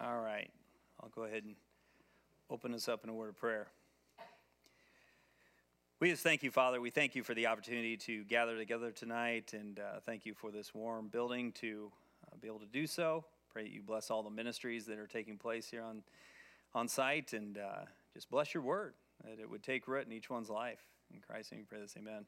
All right. I'll go ahead and open us up in a word of prayer. We just thank you, Father. We thank you for the opportunity to gather together tonight, and thank you for this warm building to be able to do so. Pray that you bless all the ministries that are taking place here on site, and just bless your word, that it would take root in each one's life. In Christ's name we pray this, amen.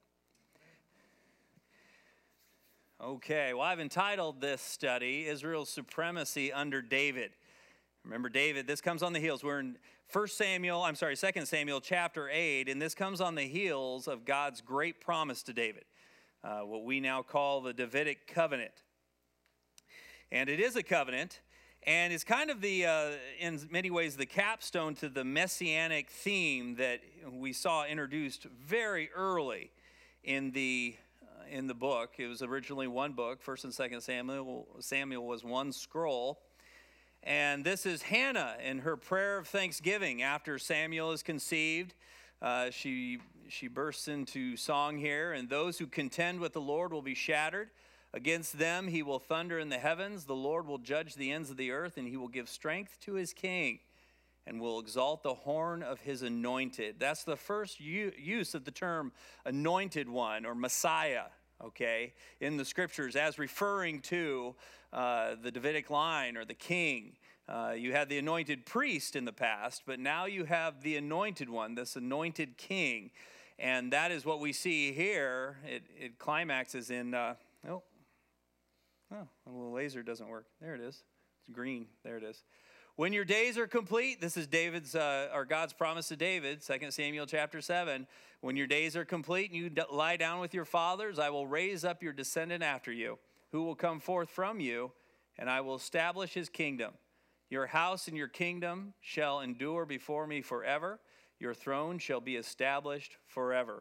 Okay, well, I've entitled this study, Israel's Supremacy Under David. Remember David, this comes on the heels. We're in 2 Samuel chapter 8, and this comes on the heels of God's great promise to David, what we now call the Davidic covenant. And it is a covenant, and it's kind of in many ways, the capstone to the messianic theme that we saw introduced very early in the book. It was originally one book, 1 and 2 Samuel. Samuel was one scroll. And this is Hannah in her prayer of thanksgiving after Samuel is conceived. She bursts into song here. And those who contend with the Lord will be shattered. Against them he will thunder in the heavens. The Lord will judge the ends of the earth, and he will give strength to his king and will exalt the horn of his anointed. That's the first use of the term anointed one or Messiah, okay, in the scriptures as referring to the Davidic line or the king. You had the anointed priest in the past, but now you have the anointed one, this anointed king. And that is what we see here. It climaxes in, the little laser doesn't work. There it is. It's green. There it is. When your days are complete, this is God's promise to David, 2 Samuel chapter 7. When your days are complete and you lie down with your fathers, I will raise up your descendant after you, who will come forth from you, and I will establish his kingdom. Your house and your kingdom shall endure before me forever. Your throne shall be established forever.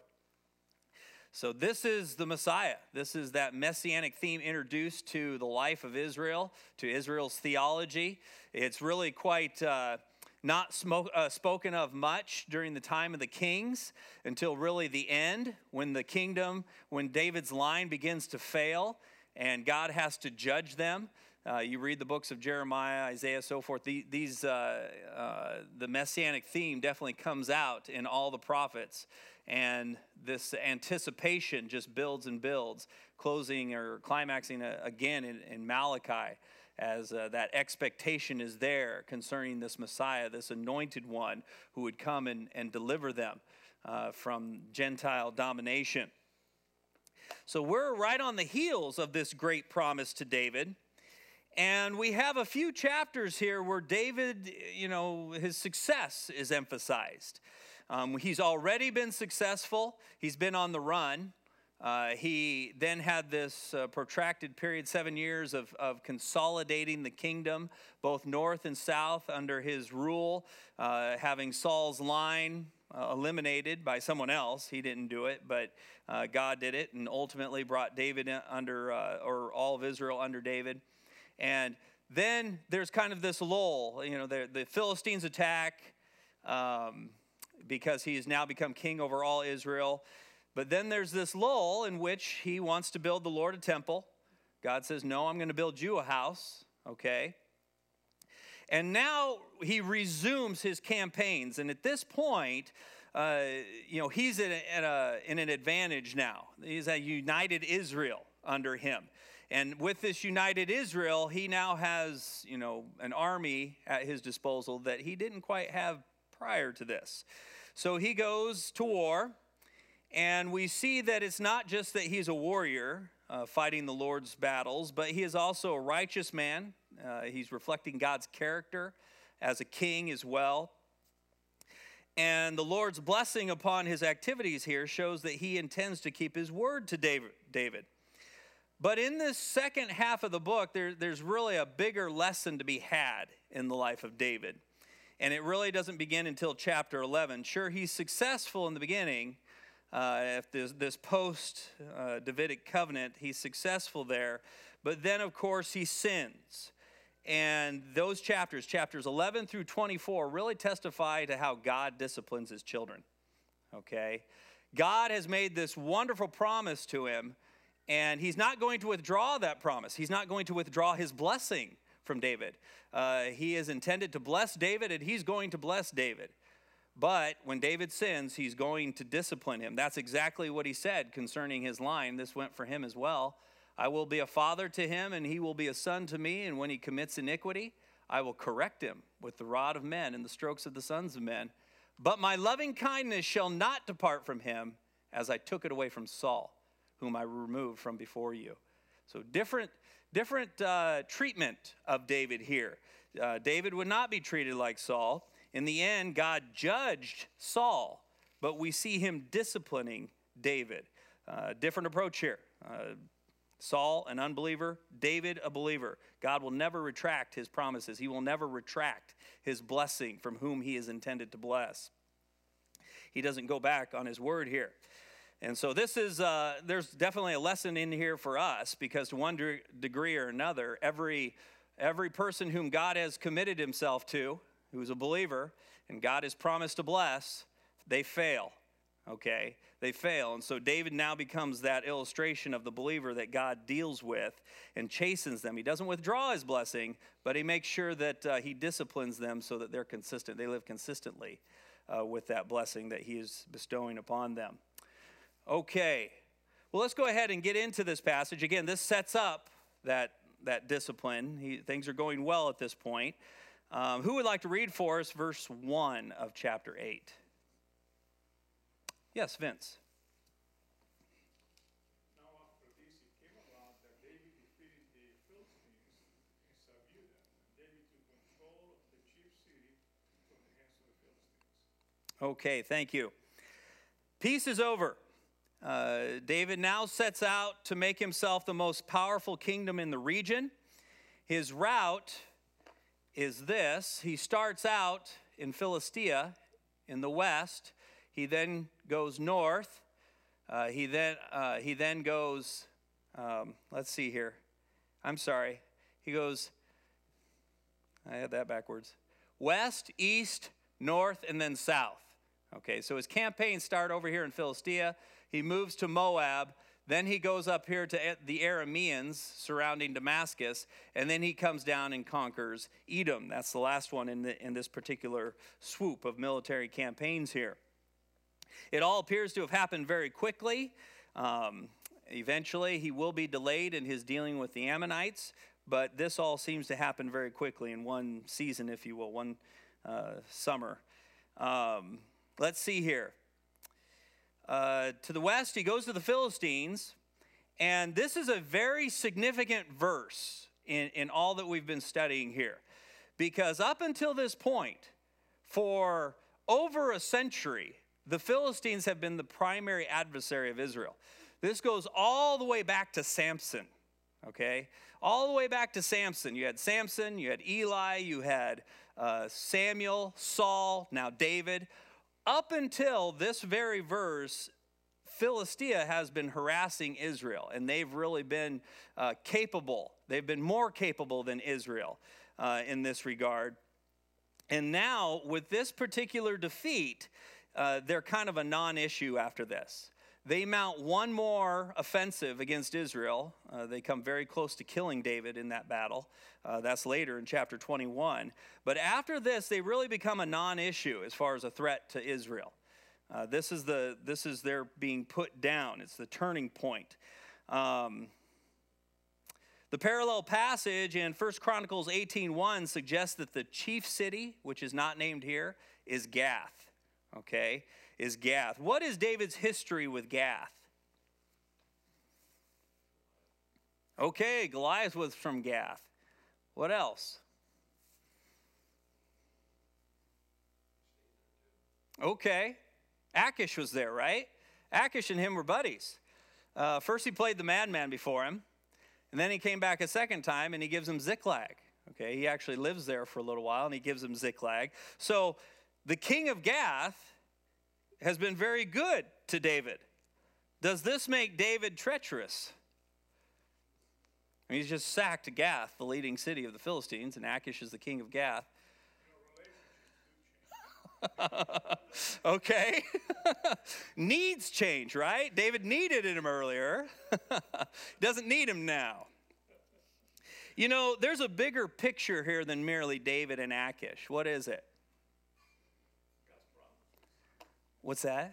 So this is the Messiah. This is that messianic theme introduced to the life of Israel, to Israel's theology. It's really quite not spoken of much during the time of the kings until really the end, when David's line begins to fail and God has to judge them. You read the books of Jeremiah, Isaiah, so forth. The messianic theme definitely comes out in all the prophets. And this anticipation just builds and builds, closing or climaxing again in Malachi, as that expectation is there concerning this Messiah, this anointed one who would come and deliver them from Gentile domination. So we're right on the heels of this great promise to David. And we have a few chapters here where David, his success is emphasized. He's already been successful. He's been on the run. He then had this protracted period, 7 years of consolidating the kingdom, both north and south under his rule, having Saul's line eliminated by someone else. He didn't do it, but God did it, and ultimately brought David under, or all of Israel under David. And then there's kind of this lull. The Philistines attack because he has now become king over all Israel. But then there's this lull in which he wants to build the Lord a temple. God says, no, I'm going to build you a house, okay? And now he resumes his campaigns. And at this point, he's in an advantage now. He's a united Israel under him. And with this united Israel, he now has, an army at his disposal that he didn't quite have prior to this. So he goes to war, and we see that it's not just that he's a warrior fighting the Lord's battles, but he is also a righteous man. He's reflecting God's character as a king as well. And the Lord's blessing upon his activities here shows that he intends to keep his word to David. But in this second half of the book, there's really a bigger lesson to be had in the life of David. And it really doesn't begin until chapter 11. Sure, he's successful in the beginning. If this post-Davidic covenant, he's successful there. But then, of course, he sins. And those chapters 11 through 24, really testify to how God disciplines his children. Okay? God has made this wonderful promise to him, and he's not going to withdraw that promise. He's not going to withdraw his blessing from David. He is intended to bless David, and he's going to bless David. But when David sins, he's going to discipline him. That's exactly what he said concerning his line. This went for him as well. I will be a father to him, and he will be a son to me. And when he commits iniquity, I will correct him with the rod of men and the strokes of the sons of men. But my loving kindness shall not depart from him, as I took it away from Saul, whom I removed from before you. So different treatment of David here. David would not be treated like Saul. In the end, God judged Saul, but we see him disciplining David. Different approach here. Saul, an unbeliever. David, a believer. God will never retract his promises. He will never retract his blessing from whom he is intended to bless. He doesn't go back on his word here. And so this is, there's definitely a lesson in here for us, because to one degree or another, every person whom God has committed himself to, who's a believer, and God has promised to bless, they fail, okay? They fail. And so David now becomes that illustration of the believer that God deals with and chastens them. He doesn't withdraw his blessing, but he makes sure that he disciplines them so that they're consistent. They live consistently with that blessing that he is bestowing upon them. Okay, well, let's go ahead and get into this passage. Again, this sets up that discipline. Things are going well at this point. Who would like to read for us verse 1 of chapter 8? Yes, Vince. Now after this it came about that David defeated the Philistines and subdued them. And David took control of the chief city from the hands of the Philistines. Okay, thank you. Peace is over. David now sets out to make himself the most powerful kingdom in the region. His route is this. He starts out in Philistia in the west. He then goes north. He then goes, let's see here. I'm sorry. He goes, I had that backwards. West, east, north, and then south. Okay, so his campaigns start over here in Philistia. He moves to Moab. Then he goes up here to the Arameans surrounding Damascus, and then he comes down and conquers Edom. That's the last one in this particular swoop of military campaigns here. It all appears to have happened very quickly. Eventually, he will be delayed in his dealing with the Ammonites, but this all seems to happen very quickly in one season, if you will, one summer. Let's see here. To the west, he goes to the Philistines, and this is a very significant verse in all that we've been studying here, because up until this point, for over a century, the Philistines have been the primary adversary of Israel. This goes all the way back to Samson, okay? All the way back to Samson. You had Samson, you had Eli, you had Samuel, Saul, now David. Up until this very verse, Philistia has been harassing Israel, and they've really been capable. They've been more capable than Israel in this regard. And now, with this particular defeat, they're kind of a non-issue after this. They mount one more offensive against Israel. They come very close to killing David in that battle. That's later in chapter 21. But after this, they really become a non-issue as far as a threat to Israel. This is their being put down. It's the turning point. The parallel passage in 1 Chronicles 18:1 suggests that the chief city, which is not named here, is Gath. Okay, is Gath. What is David's history with Gath? Okay, Goliath was from Gath. What else? Okay, Achish was there, right? Achish and him were buddies. First he played the madman before him, and then he came back a second time and he gives him Ziklag. Okay, he actually lives there for a little while and he gives him Ziklag. So the king of Gath has been very good to David. Does this make David treacherous? I mean, he's just sacked Gath, the leading city of the Philistines, and Achish is the king of Gath. Okay. Needs change, right? David needed him earlier. Doesn't need him now. You know, there's a bigger picture here than merely David and Achish. What is it? What's that?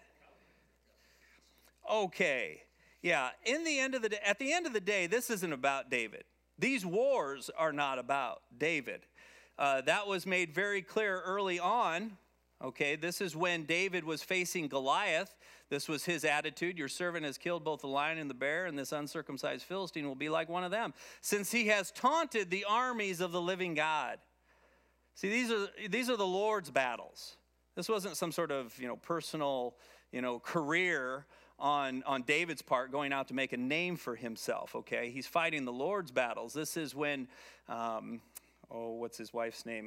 Okay. Yeah, at the end of the day, this isn't about David. These wars are not about David. That was made very clear early on. Okay, this is when David was facing Goliath. This was his attitude. Your servant has killed both the lion and the bear, and this uncircumcised Philistine will be like one of them, since he has taunted the armies of the living God. See, these are the Lord's battles. This wasn't some sort of, personal, career on David's part, going out to make a name for himself, okay? He's fighting the Lord's battles. This is when, what's his wife's name?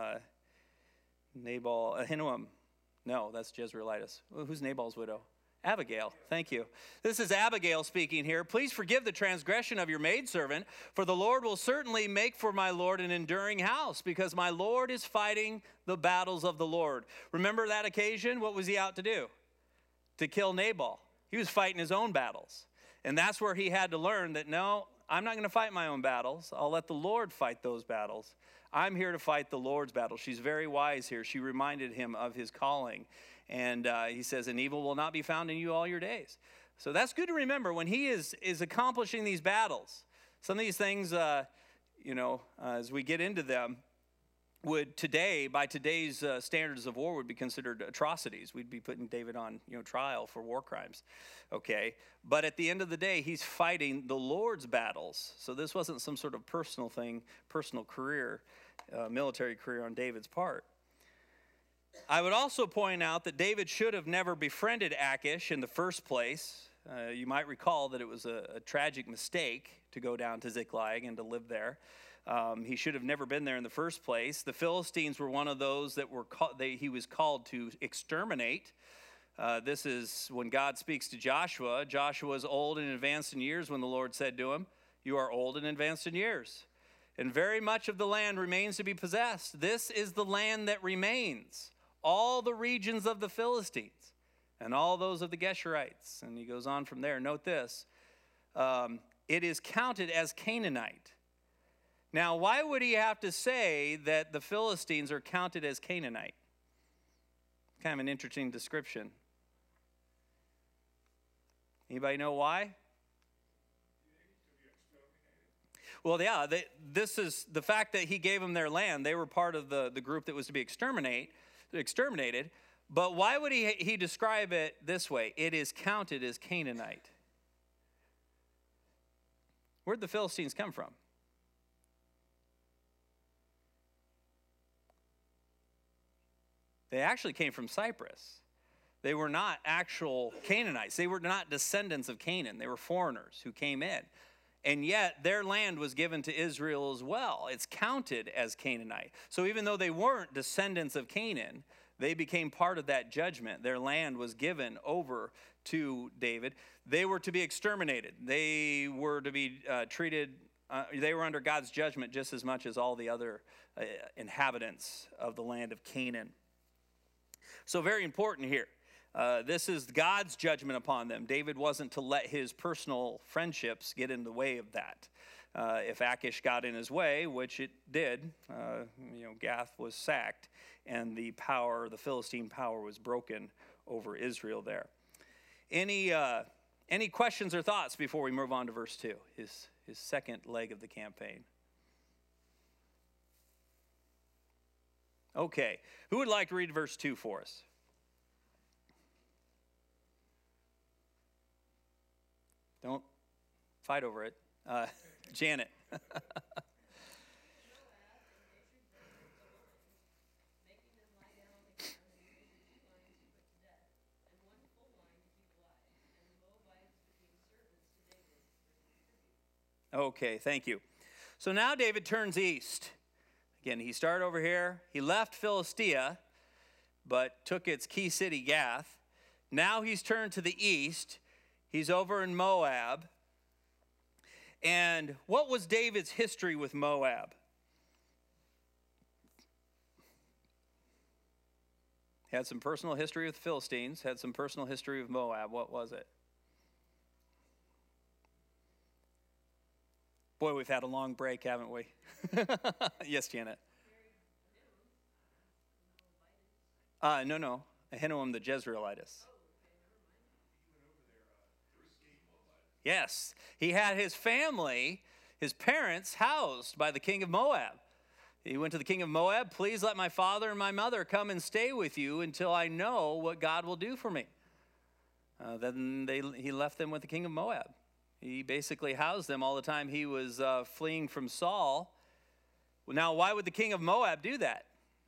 Ahinoam. No, that's Jezreelitis. Who's Nabal's widow? Abigail. Thank you. This is Abigail speaking here. Please forgive the transgression of your maidservant, for the Lord will certainly make for my Lord an enduring house, because my Lord is fighting the battles of the Lord. Remember that occasion? What was he out to do? To kill Nabal. He was fighting his own battles. And that's where he had to learn that, no, I'm not going to fight my own battles. I'll let the Lord fight those battles. I'm here to fight the Lord's battle. She's very wise here. She reminded him of his calling. And he says, and evil will not be found in you all your days. So that's good to remember when he is accomplishing these battles. Some of these things, as we get into them, would today, by today's standards of war, would be considered atrocities. We'd be putting David on, trial for war crimes, okay? But at the end of the day, he's fighting the Lord's battles. So this wasn't some sort of personal thing, personal career, military career on David's part. I would also point out that David should have never befriended Achish in the first place. You might recall that it was a tragic mistake to go down to Ziklag and to live there. He should have never been there in the first place. The Philistines were one of those that he was called to exterminate. This is when God speaks to Joshua. Joshua is old and advanced in years when the Lord said to him, you are old and advanced in years, and very much of the land remains to be possessed. This is the land that remains, all the regions of the Philistines and all those of the Geshurites. And he goes on from there. Note this. It is counted as Canaanite. Now, why would he have to say that the Philistines are counted as Canaanite? Kind of an interesting description. Anybody know why? Well, yeah, this is the fact that he gave them their land. They were part of the group that was to be exterminated. But why would he describe it this way? It is counted as Canaanite. Where'd the Philistines come from? They actually came from Cyprus. They were not actual Canaanites. They were not descendants of Canaan. They were foreigners who came in. And yet their land was given to Israel as well. It's counted as Canaanite. So even though they weren't descendants of Canaan, they became part of that judgment. Their land was given over to David. They were to be exterminated. They were to be treated, they were under God's judgment just as much as all the other inhabitants of the land of Canaan. So very important here. This is God's judgment upon them. David wasn't to let his personal friendships get in the way of that. If Achish got in his way, which it did, Gath was sacked, and the Philistine power was broken over Israel there. Any questions or thoughts before we move on to verse 2, his second leg of the campaign? Okay, who would like to read verse 2 for us? Don't fight over it. Janet. Okay, thank you. So now David turns east. Again, he started over here. He left Philistia, but took its key city, Gath. Now he's turned to the east. He's over in Moab. And what was David's history with Moab? Had some personal history with the Philistines, had some personal history with Moab. What was it? Boy, we've had a long break, haven't we? Yes, Janet. No. Ahinoam the Jezreelitess. Yes, he had his family, his parents, housed by the king of Moab. He went to the king of Moab, please let my father and my mother come and stay with you until I know what God will do for me. Then he left them with the king of Moab. He basically housed them all the time he was fleeing from Saul. Now, why would the king of Moab do that?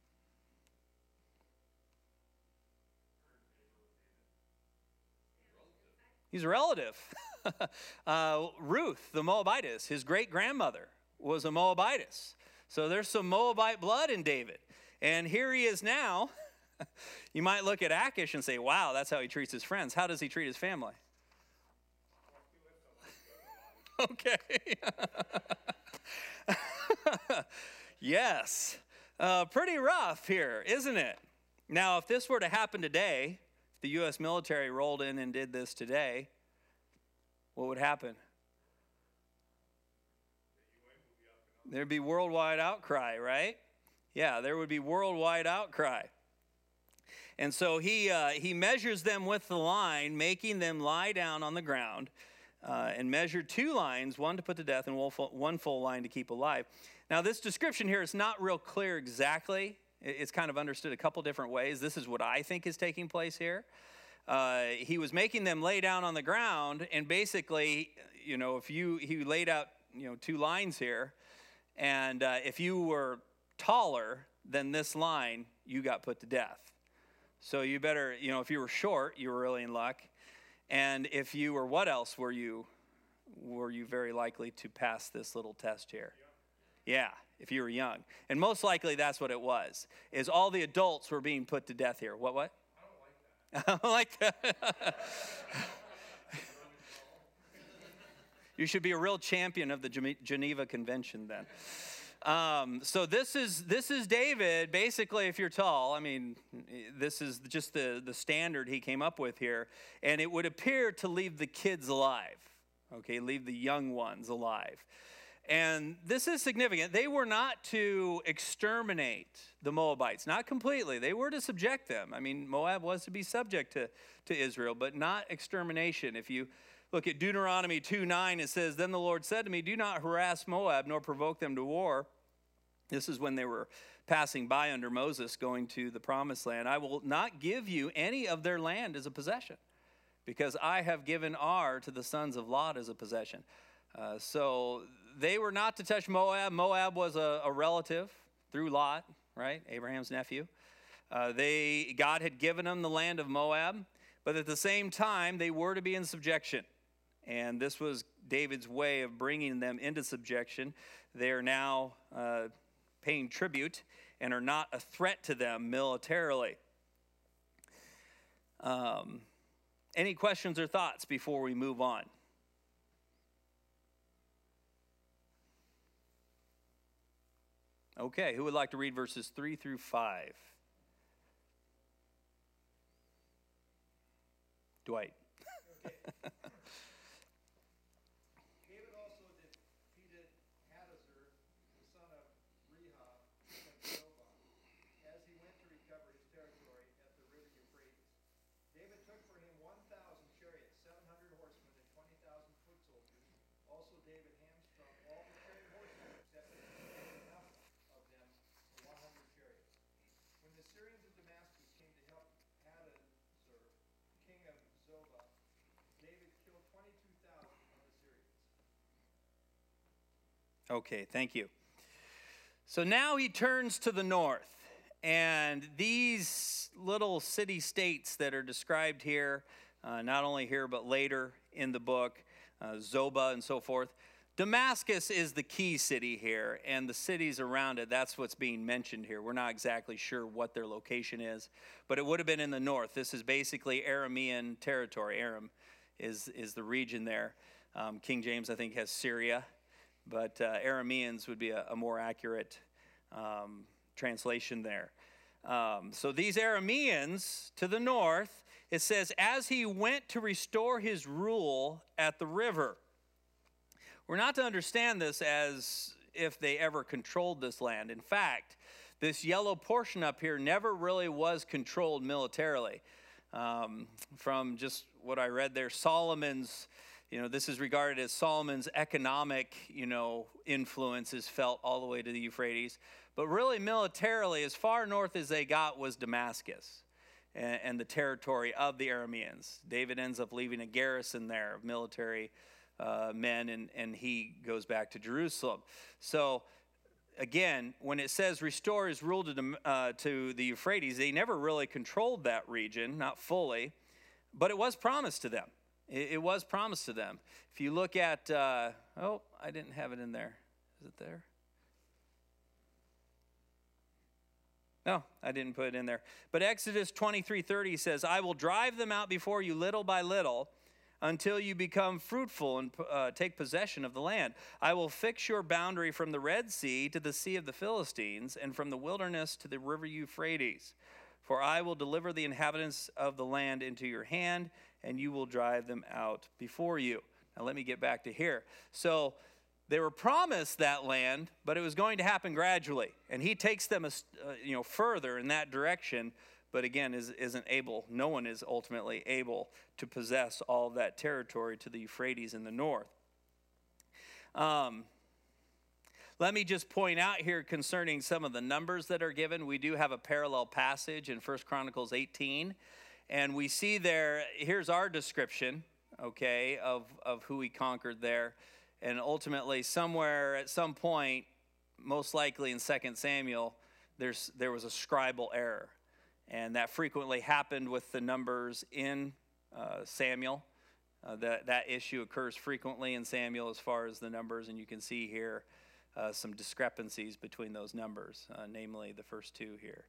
He's a relative. Ruth, the Moabitess, his great-grandmother was a Moabitess. So there's some Moabite blood in David. And here he is now. You might look at Achish and say, wow, that's how he treats his friends. How does he treat his family? Okay. Yes. Pretty rough here, isn't it? Now, if this were to happen today, if the U.S. military rolled in and did this today, what would happen? There'd be worldwide outcry, right? Yeah, there would be worldwide outcry. And so he measures them with the line, making them lie down on the ground, and measured 2 lines, one to put to death and one full line to keep alive. Now, this description here is not real clear exactly. It's kind of understood a couple different ways. This is what I think is taking place here. He was making them lay down on the ground, and basically, if he laid out, 2 lines here, and if you were taller than this line, you got put to death. So you better, if you were short, you were really in luck. And if you were, what else were you very likely to pass this little test here? Yeah, if you were young. And most likely that's what it was, is all the adults were being put to death here. What? I don't like that. I don't like that. You should be a real champion of the Geneva Convention then. So this is David. Basically, if you're tall, this is just the standard he came up with here. And it would appear to leave the kids alive. Okay, leave the young ones alive. And this is significant. They were not to exterminate the Moabites, not completely. They were to subject them. Moab was to be subject to Israel, but not extermination. If you look at Deuteronomy 2:9, it says, "Then the Lord said to me, do not harass Moab, nor provoke them to war." This is when they were passing by under Moses, going to the promised land. "I will not give you any of their land as a possession, because I have given Ar to the sons of Lot as a possession." So they were not to touch Moab. Moab was a relative through Lot, right? Abraham's nephew. God had given them the land of Moab, but at the same time, they were to be in subjection. And this was David's way of bringing them into subjection. They are now paying tribute and are not a threat to them militarily. Any questions or thoughts before we move on? Okay, who would like to read verses 3 through 5? Dwight. Okay. David also defeated Hadazer, the son of Rehob, king of Zobah, as he went to recover his territory at the river Euphrates. David took for him 1,000 chariots, 700 horsemen, and 20,000 foot soldiers. Also David hamstrung all the trained horsemen, except enough of them for 100 chariots. When the Syrians of Damascus came to help Hadazer, king of Zobah, David killed 22,000 of the Syrians. Okay, thank you. So now he turns to the north, and these little city-states that are described here, not only here but later in the book, Zobah and so forth, Damascus is the key city here, and the cities around it, that's what's being mentioned here. We're not exactly sure what their location is, but it would have been in the north. This is basically Aramean territory. Aram is the region there. King James, I think, has Syria, but Arameans would be a more accurate translation there. So these Arameans to the north, it says, as he went to restore his rule at the river. we're not to understand this as if they ever controlled this land. In fact, this yellow portion up here never really was controlled militarily. From just what I read there, Solomon's, this is regarded as Solomon's economic, influence is felt all the way to the Euphrates. But really militarily, as far north as they got was Damascus and the territory of the Arameans. David ends up leaving a garrison there of military men, and he goes back to Jerusalem. So again, when it says restore his rule to the Euphrates, they never really controlled that region, not fully, but it was promised to them. It was promised to them. If you look at, I didn't have it in there. Is it there? No, I didn't put it in there. But Exodus 23:30 says, I will drive them out before you little by little, until you become fruitful and take possession of the land. I will fix your boundary from the Red Sea to the Sea of the Philistines, and from the wilderness to the river Euphrates. For I will deliver the inhabitants of the land into your hand, and you will drive them out before you. Now let me get back to here. So they were promised that land, but it was going to happen gradually. And he takes them further in that direction, but again, isn't able, no one is ultimately able to possess all of that territory to the Euphrates in the north. Let me just point out here concerning some of the numbers that are given. We do have a parallel passage in 1 Chronicles 18, and we see there, here's our description, okay, of who he conquered there. And ultimately, somewhere at some point, most likely in 2 Samuel, there was a scribal error. And that frequently happened with the numbers in Samuel. That issue occurs frequently in Samuel as far as the numbers, and you can see here some discrepancies between those numbers, namely the first two here.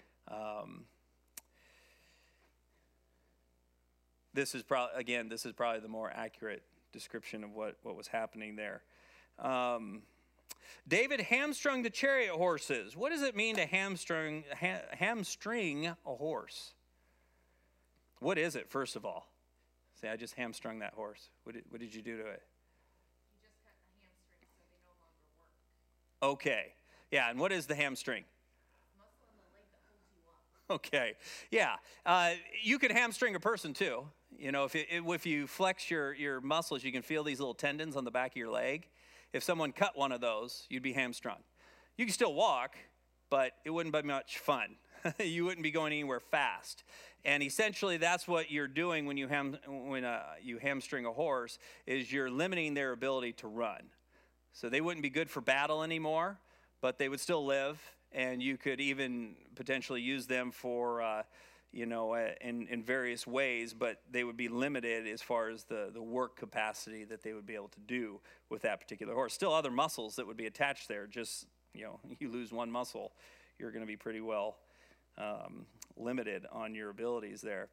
This is probably the more accurate description of what was happening there. David hamstrung the chariot horses. What does it mean to hamstring a horse? What is it, first of all? Say, I just hamstrung that horse. What did you do to it? You just cut the hamstring so they no longer work. Okay. Yeah, and what is the hamstring? Muscle in the leg that holds you up. Okay. Yeah. You could hamstring a person too. If you flex your muscles, you can feel these little tendons on the back of your leg. If someone cut one of those, you'd be hamstrung. You can still walk, but it wouldn't be much fun. You wouldn't be going anywhere fast. And essentially, that's what you're doing when you hamstring a horse, is you're limiting their ability to run. So they wouldn't be good for battle anymore, but they would still live, and you could even potentially use them for in various ways, but they would be limited as far as the work capacity that they would be able to do with that particular horse. Still other muscles that would be attached there. Just, you lose one muscle, you're going to be pretty well limited on your abilities there.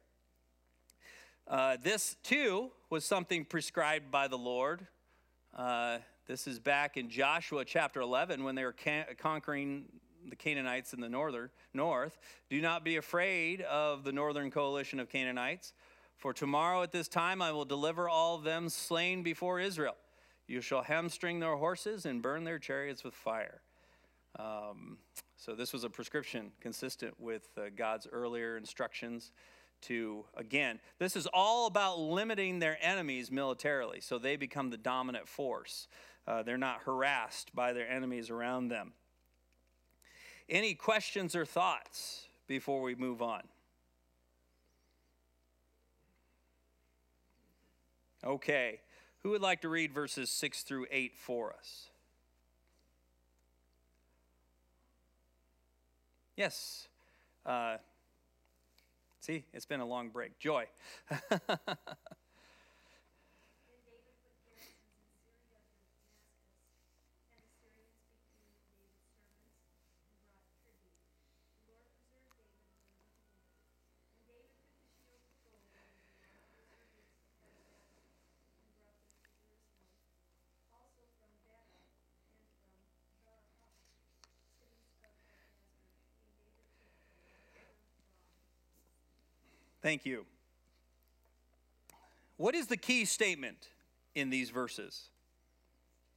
This, too, was something prescribed by the Lord. This is back in Joshua chapter 11 when they were conquering the Canaanites in the north. Do not be afraid of the northern coalition of Canaanites, for tomorrow at this time I will deliver all of them slain before Israel. You shall hamstring their horses and burn their chariots with fire. So this was a prescription consistent with God's earlier instructions to, again, this is all about limiting their enemies militarily, so they become the dominant force. They're not harassed by their enemies around them. Any questions or thoughts before we move on? Okay. Who would like to read verses 6 through 8 for us? Yes. See, it's been a long break. Joy. Thank you. What is the key statement in these verses?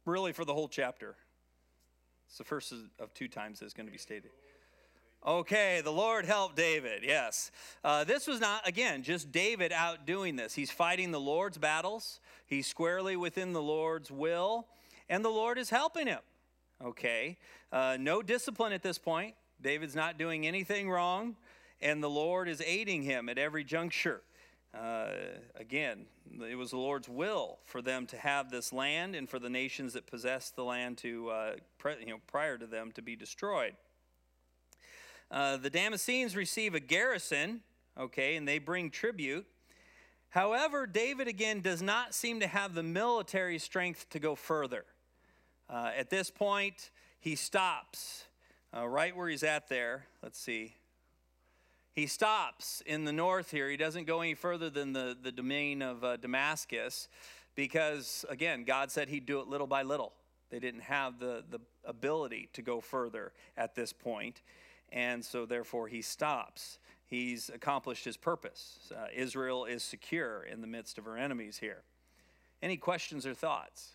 really for the whole chapter. It's the first of two times that's going to be stated. Okay, the Lord helped David, yes. This was not, again, just David out doing this. He's fighting the Lord's battles. He's squarely within the Lord's will, and the Lord is helping him. Okay, no discipline at this point. David's not doing anything wrong, and the Lord is aiding him at every juncture. Again, it was the Lord's will for them to have this land and for the nations that possessed the land to, prior to them to be destroyed. The Damascenes receive a garrison, okay, and they bring tribute. However, David again does not seem to have the military strength to go further. At this point, he stops right where he's at there. Let's see. He stops in the north here. He doesn't go any further than the domain of Damascus because, again, God said he'd do it little by little. They didn't have the ability to go further at this point, and so therefore he stops. He's accomplished his purpose. Israel is secure in the midst of her enemies here. Any questions or thoughts?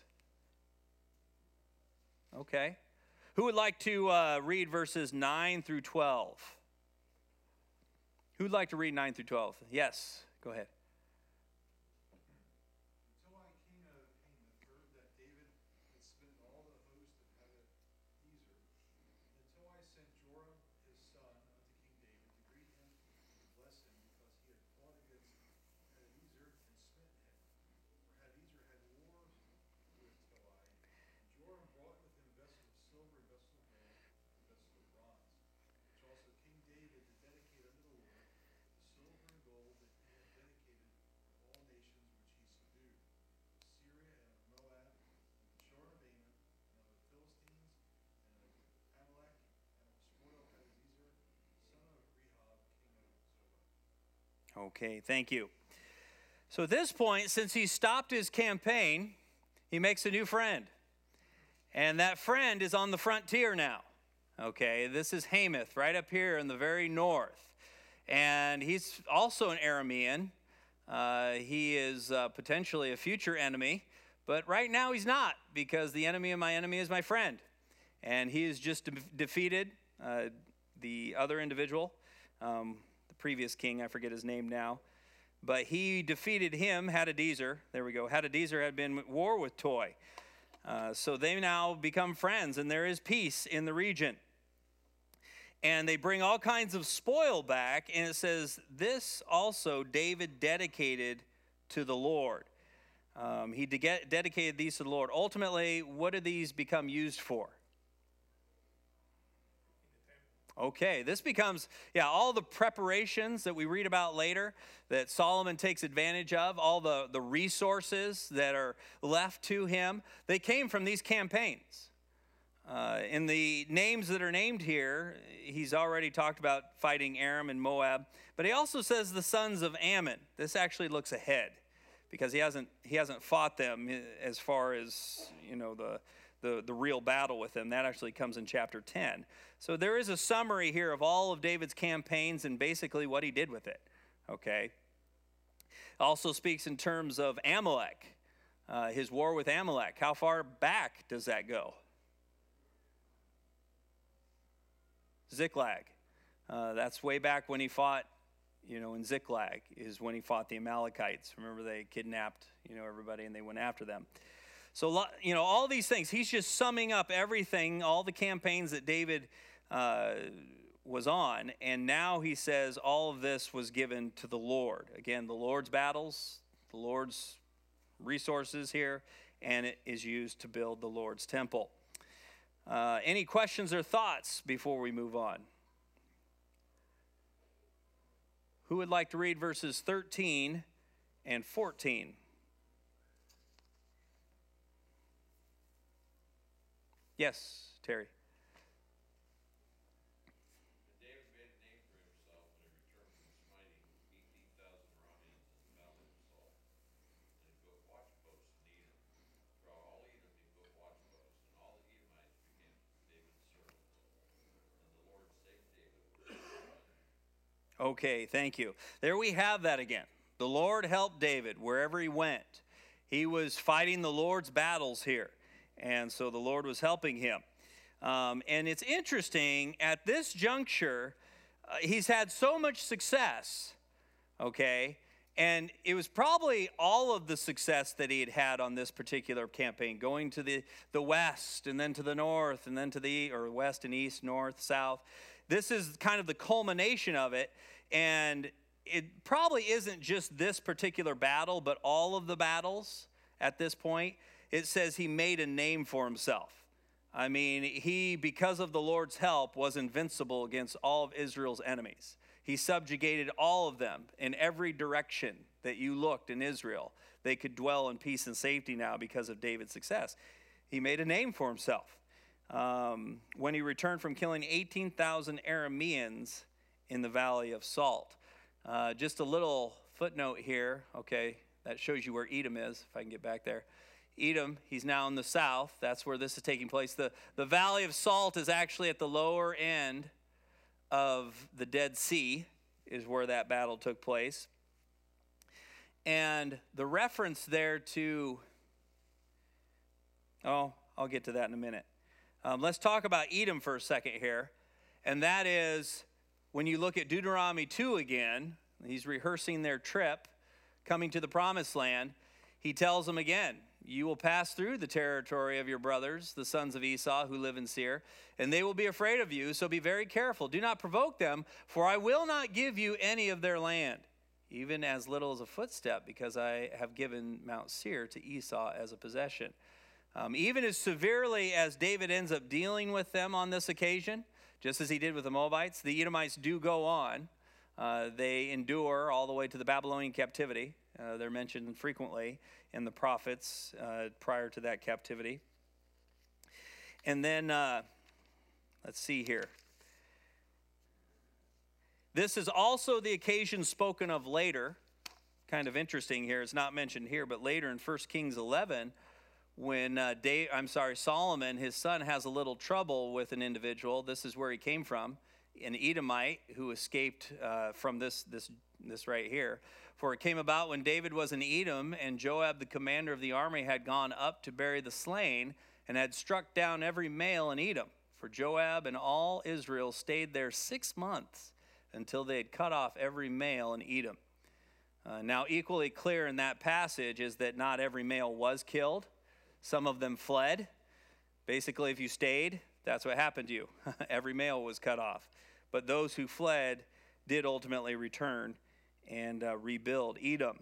Okay. Who would like to read verses 9 through 12? Who'd like to read 9 through 12? Yes, go ahead. Until I, king of Hamath, heard that David had smitten all the host of Hadadezer, until I sent Joram his son unto King David to greet him and bless him, because he had fought against Hadadezer and smitten him. For Hadadezer had war with Toi, and Joram brought with him vessels of silver, and vessels of gold, and vessels of bronze, which also King David did dedicate unto the Lord, silver and gold that he had dedicated of all nations which he subdued, of Syria and of Moab, and of the children of Ammon, and of the Philistines, and of Amalek, and of spoil Hadadezer, son of Rehob, king of Zobah. Okay, thank you. So at this point, since he stopped his campaign, he makes a new friend. And that friend is on the frontier now. Okay, this is Hamath, right up here in the very north. And he's also an Aramean. He is potentially a future enemy. But right now he's not, because the enemy of my enemy is my friend. And he has just defeated the other individual, the previous king, I forget his name now. But he defeated him, Hadadezer. There we go. Hadadezer had been at war with Toi. So they now become friends, and there is peace in the region. And they bring all kinds of spoil back, and it says, this also David dedicated to the Lord. He dedicated these to the Lord. Ultimately, what do these become used for? Okay, this becomes, all the preparations that we read about later that Solomon takes advantage of, all the resources that are left to him, they came from these campaigns. In the names that are named here, he's already talked about fighting Aram and Moab, but he also says the sons of Ammon. This actually looks ahead because he hasn't fought them as far as, the real battle with them. That actually comes in chapter 10. So there is a summary here of all of David's campaigns and basically what he did with it. Okay. Also speaks in terms of Amalek, his war with Amalek. How far back does that go? Ziklag. That's way back when he fought, in Ziklag is when he fought the Amalekites. Remember, they kidnapped, everybody, and they went after them. So, all these things, he's just summing up everything, all the campaigns that David was on, and now he says all of this was given to the Lord. Again, the Lord's battles, the Lord's resources here, and it is used to build the Lord's temple. Any questions or thoughts before we move on? Who would like to read verses 13 and 14? Yes, Terry. And David made a name for himself when he returned from smiting 18,000 Arameans in the valley of Saul. And he built watchposts in Edom. Throughout all Edom he built watchposts, and all the Edomites became David's servants. And the Lord saved David. Okay, thank you. There we have that again. The Lord helped David wherever he went. He was fighting the Lord's battles here. And so the Lord was helping him. And it's interesting, at this juncture, he's had so much success, okay? And it was probably all of the success that he had had on this particular campaign, going to the west and then to the north and then to the, or west and east, north, south. This is kind of the culmination of it. And it probably isn't just this particular battle, but all of the battles at this point. It says he made a name for himself. I mean, he, because of the Lord's help, was invincible against all of Israel's enemies. He subjugated all of them in every direction that you looked in Israel. They could dwell in peace and safety now because of David's success. He made a name for himself. When he returned from killing 18,000 Arameans in the Valley of Salt. Just a little footnote here, okay, that shows you where Edom is, if I can get back there. Edom, he's now in the south. That's where this is taking place. The Valley of Salt is actually at the lower end of the Dead Sea, is where that battle took place. And the reference there to, I'll get to that in a minute. Let's talk about Edom for a second here. And that is, when you look at Deuteronomy 2 again, he's rehearsing their trip, coming to the promised land. He tells them again, you will pass through the territory of your brothers, the sons of Esau, who live in Seir, and they will be afraid of you, so be very careful. Do not provoke them, for I will not give you any of their land, even as little as a footstep, because I have given Mount Seir to Esau as a possession. Even as severely as David ends up dealing with them on this occasion, just as he did with the Moabites, the Edomites do go on. They endure all the way to the Babylonian captivity. They're mentioned frequently in the prophets prior to that captivity. And then, let's see here. This is also the occasion spoken of later. Kind of interesting here. It's not mentioned here, but later in 1 Kings 11, when Solomon, his son, has a little trouble with an individual. This is where he came from, an Edomite who escaped from this right here. For it came about when David was in Edom, and Joab, the commander of the army, had gone up to bury the slain, and had struck down every male in Edom. For Joab and all Israel stayed there 6 months, until they had cut off every male in Edom. Now, equally clear in that passage is that not every male was killed. Some of them fled. Basically, if you stayed, that's what happened to you. Every male was cut off. But those who fled did ultimately return and rebuild Edom.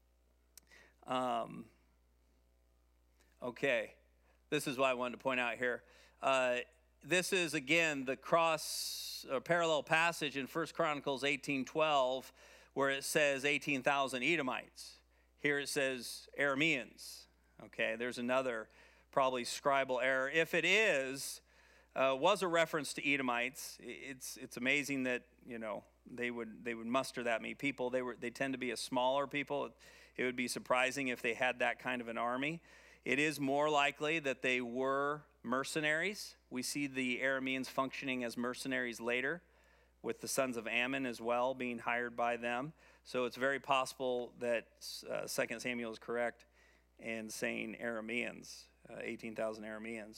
Okay, this is what I wanted to point out here. This is, again, the parallel passage in 1 Chronicles 18:12, where it says 18,000 Edomites. Here it says Arameans. Okay, there's another probably scribal error. If it was a reference to Edomites, it's amazing that, you know, they would muster that many people. They tend to be a smaller people. It would be surprising if they had that kind of an army. It is more likely that they were mercenaries. We see the Arameans functioning as mercenaries later, with the sons of Ammon as well being hired by them. So it's very possible that 2 Samuel is correct in saying Arameans, 18,000 Arameans.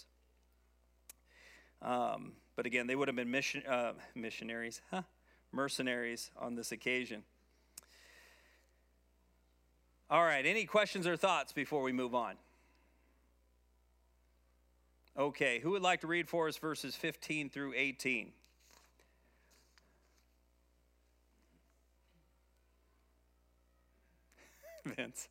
But again, they would have been mercenaries on this occasion. All right, any questions or thoughts before we move on? Okay, who would like to read for us verses 15 through 18? Vince.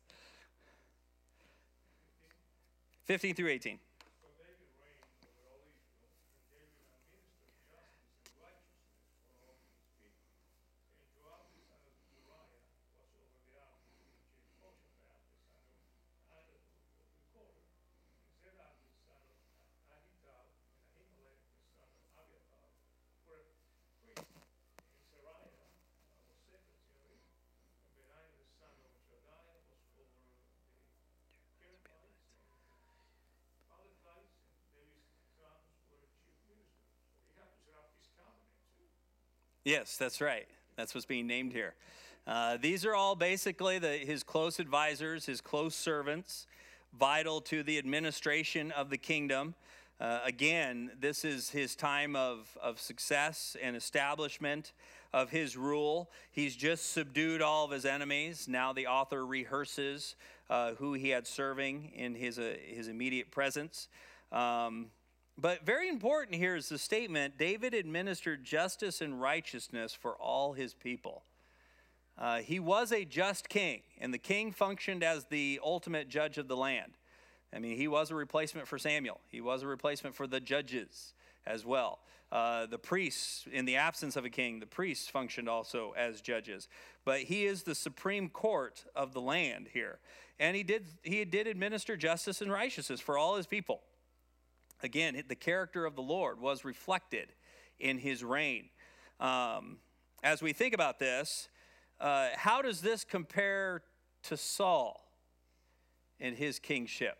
15 through 18. So David reigned over all Israel, and David administered justice and righteousness for all his people. And Joab the son of Uriah was over the army, and Jehoshaphat the son of Ahilud was recorder, and Zadok the son of Ahitub, and Ahimelech the son of Abiathar were priests, and Seraiah was secretary, and Benaiah the son of Jediah was over the Kerethites, Pelethites, and David's sons were chief ministers. So he had to set up his cabinet too. Yes, that's right. That's what's being named here. These are all basically his close advisors, his close servants. vital to the administration of the kingdom. Again, this is his time of success and establishment of his rule. He's just subdued all of his enemies. Now the author rehearses who he had serving in his immediate presence. But very important here is the statement, David administered justice and righteousness for all his people. He was a just king, and the king functioned as the ultimate judge of the land. I mean, he was a replacement for Samuel. He was a replacement for the judges as well. The priests, in the absence of a king, the priests functioned also as judges. But he is the supreme court of the land here. And he did administer justice and righteousness for all his people. Again, the character of the Lord was reflected in his reign. As we think about this, how does this compare to Saul in his kingship?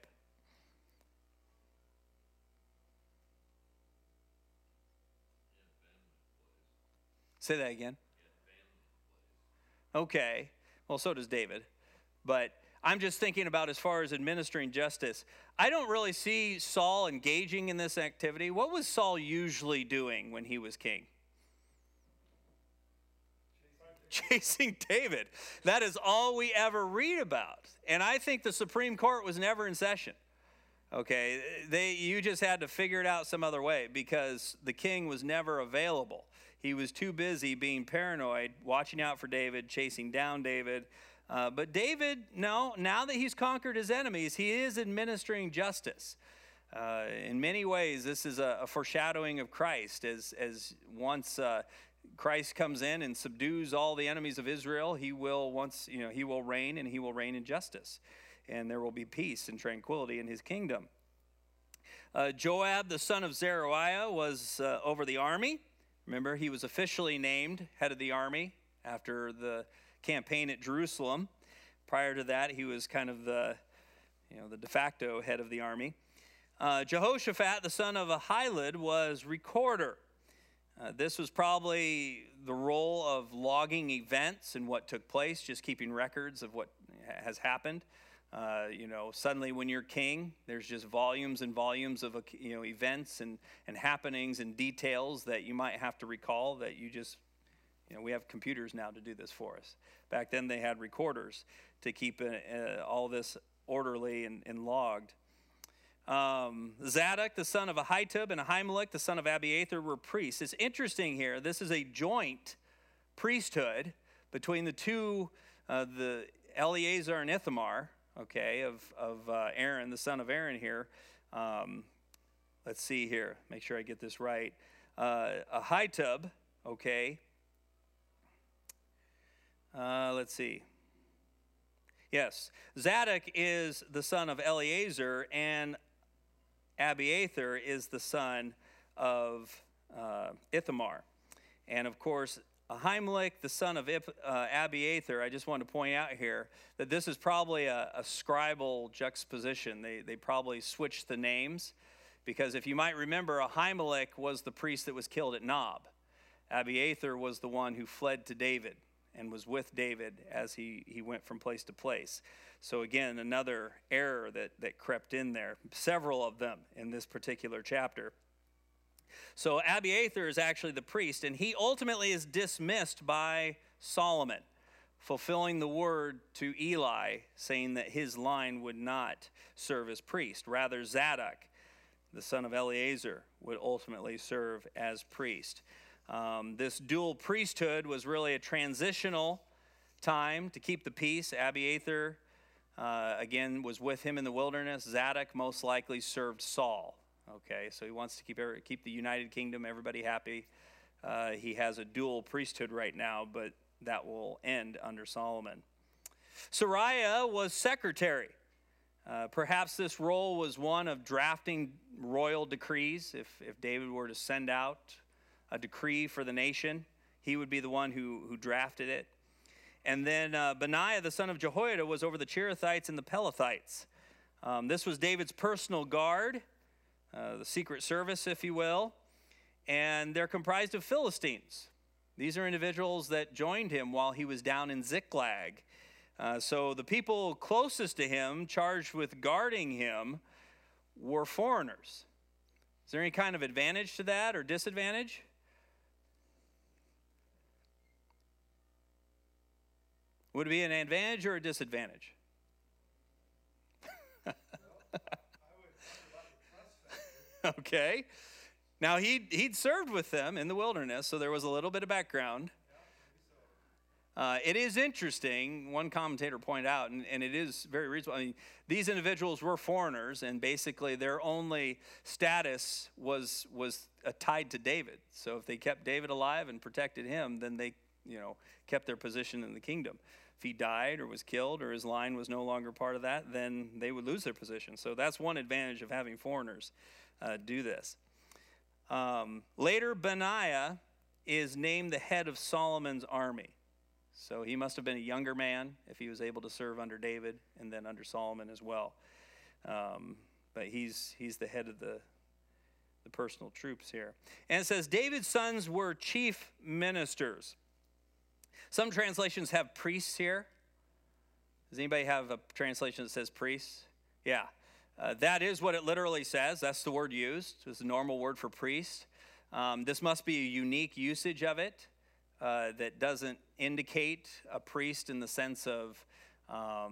Say that again. Okay. Well, so does David. But I'm just thinking about as far as administering justice. I don't really see Saul engaging in this activity. What was Saul usually doing when he was king? Chasing David. That is all we ever read about. And I think the Supreme Court was never in session. Okay, you just had to figure it out some other way because the king was never available. He was too busy being paranoid, watching out for David, chasing down David. But David, no, now that he's conquered his enemies, he is administering justice. In many ways, this is a foreshadowing of Christ. As once Christ comes in and subdues all the enemies of Israel, he will reign, and he will reign in justice. And there will be peace and tranquility in his kingdom. Joab, the son of Zeruiah, was over the army. Remember, he was officially named head of the army after the campaign at Jerusalem. Prior to that, he was kind of the de facto head of the army. Jehoshaphat, the son of Ahilud, was recorder. This was probably the role of logging events and what took place, just keeping records of what has happened. Suddenly when you're king, there's just volumes and volumes of events and happenings and details that you might have to recall that you just, we have computers now to do this for us. Back then they had recorders to keep all this orderly and logged. Zadok, the son of Ahitub, and Ahimelech, the son of Abiathar, were priests. It's interesting here. This is a joint priesthood between the two, the Eleazar and Ithamar, okay, of Aaron, the son of Aaron here. Let's see here. Make sure I get this right. Ahitub, okay. Let's see. Yes, Zadok is the son of Eleazar, and Abiathar is the son of Ithamar. And of course, Ahimelech, the son of Abiathar, I just want to point out here that this is probably a scribal juxtaposition. They probably switched the names because if you might remember, Ahimelech was the priest that was killed at Nob. Abiathar was the one who fled to David and was with David as he went from place to place. So again, another error that crept in there, several of them in this particular chapter. So Abiathar is actually the priest, and he ultimately is dismissed by Solomon, fulfilling the word to Eli, saying that his line would not serve as priest. Rather, Zadok, the son of Eleazar, would ultimately serve as priest. This dual priesthood was really a transitional time to keep the peace. Abiathar, again, was with him in the wilderness. Zadok most likely served Saul. Okay, so he wants to keep the United Kingdom, everybody happy. He has a dual priesthood right now, but that will end under Solomon. Sariah was secretary. Perhaps this role was one of drafting royal decrees. If David were to send out a decree for the nation, he would be the one who drafted it. And then Benaiah, the son of Jehoiada, was over the Cherethites and the Pelethites. This was David's personal guard, the secret service, if you will, and they're comprised of Philistines. These are individuals that joined him while he was down in Ziklag, So the people closest to him, charged with guarding him, were foreigners. Is there any kind of advantage to that or disadvantage? Would it be an advantage or a disadvantage? Okay. Now, he'd served with them in the wilderness, so there was a little bit of background. It is interesting, one commentator pointed out, and it is very reasonable. I mean, these individuals were foreigners, and basically their only status was tied to David. So if they kept David alive and protected him, then they, kept their position in the kingdom. If he died or was killed or his line was no longer part of that, then they would lose their position. So that's one advantage of having foreigners do this. Later, Benaiah is named the head of Solomon's army. So he must have been a younger man if he was able to serve under David and then under Solomon as well. But he's the head of the personal troops here. And it says David's sons were chief ministers. Some translations have priests here. Does anybody have a translation that says priests? Yeah. That is what it literally says. That's the word used. It's a normal word for priest. This must be a unique usage of it that doesn't indicate a priest in the sense of a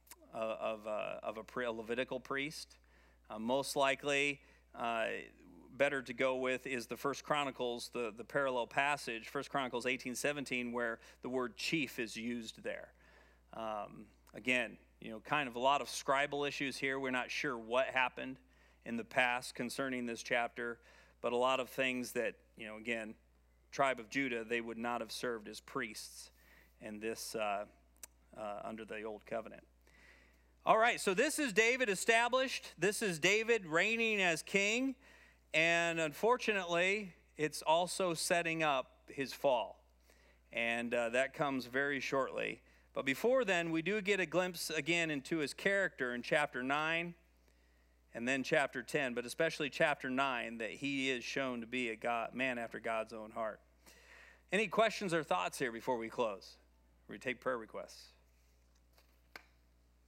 Levitical priest. Most likely, better to go with is the First Chronicles, the parallel passage, First Chronicles 18:17, where the word chief is used there. Again, kind of a lot of scribal issues here. We're not sure what happened in the past concerning this chapter, but a lot of things that, again, tribe of Judah, they would not have served as priests in this under the old covenant. All right, so this is David established. This is David reigning as king, and unfortunately, it's also setting up his fall, and that comes very shortly. But before then, we do get a glimpse again into his character in chapter 9 and then chapter 10, but especially chapter 9, that he is shown to be a man after God's own heart. Any questions or thoughts here before we close? We take prayer requests.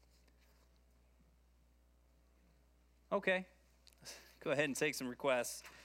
Okay, go ahead and take some requests.